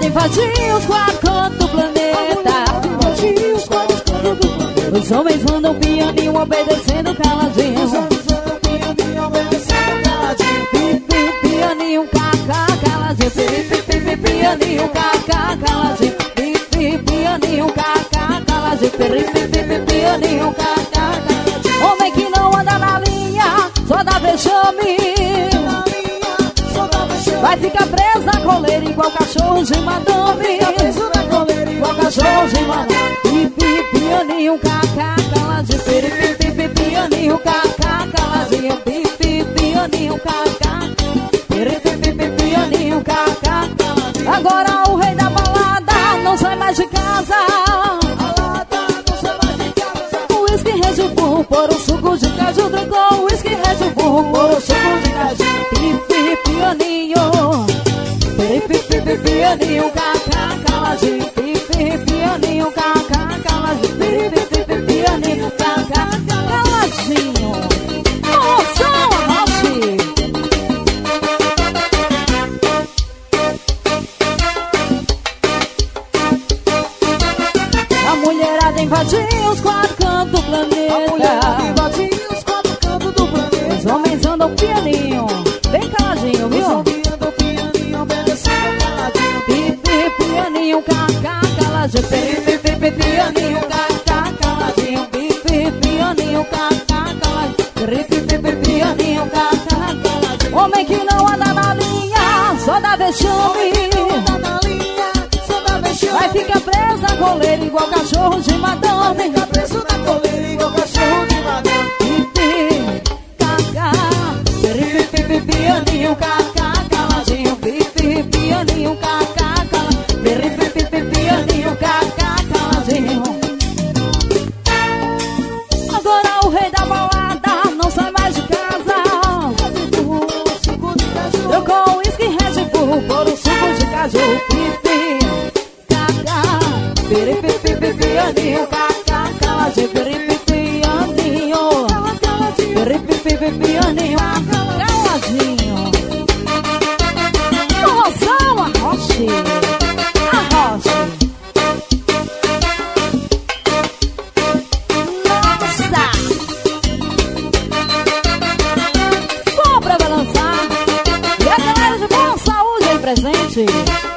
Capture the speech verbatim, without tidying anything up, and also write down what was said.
invadir os quatro cantos do planeta. Invadir os quatro cantos do planeta. Os homens andam pianinho, obedecendo caladinho. Os homens andam pianinho, obedecendo caladinho. Pi, pi, pianinho, cacá, caladinho. Pi, pi, pi, pi, pianinho, cacá, caladinho. Pi, pi, pianinho, cacá, caladinho. Pi, pi, pi, pi, pianinho, cacá, caladinho. Homem que não anda na linha, só dá vexame. Vai ficar preso na coleira igual cachorro de madame. Fica preso na coleira igual cachorro de madame. Pipi, pianinho, cacá, caladinho. Pipi, pipi, pianinho, cacá, caladinho. Pipi, pianinho, cacá. Pipi, pipi, pianinho, cacá, caladinho. Agora o rei da balada não sai mais de casa. Balada não sai mais de casa. O uísque Red Bull, por um suco de caju. Drincou o uísque Red Bull, por um suco de caju. Pipi, pianinho. Pipi, pipi, pianinho, cacá, caladinho. Pipi, pianinho, cacá, caladinho. Pipi, pipi, pianinho, cacá, caladinho. Moção, Roche. A mulherada invadiu os quatro cantos do planeta. A mulherada invadiu os quatro cantos do planeta. Os homens andam pianinho, bem caladinho, viu? Os homens andam pianinho, obedecendo caladinho. Pipi, pianinho, cacá, caladinho. Pipi, pipi, pianinho, cacá, caladinho. Pipi, pianinho, cacá, caladinho. Pipi, pipi, pianinho, cacá, caladinho. Homem que não anda na linha, só dá vexame. Anda na linha, só dá vexame. Vai ficar preso na coleira igual cachorro de madame. Fica preso na coleira igual cachorro de madame. Pipi, cacá. Pipi, pipi, pianinho, cacá, caladinho. Pipi, pianinho, cacá, caladinho. Pipi, pipi, pianinho, cacá, caladinho. Agora o rei da balada não sai mais de casa. Trocou o uísque Red Bull por um suco de caju. Pipi, cacá. Pipi, pipi, pianinho, cacá, caladinho. Pipi, pianinho. Pipi, pipi, pianinho, caladinho. Moção, a Roche. A Roche. Nossa! Só pra balançar. E a galera de boa saúde aí presente.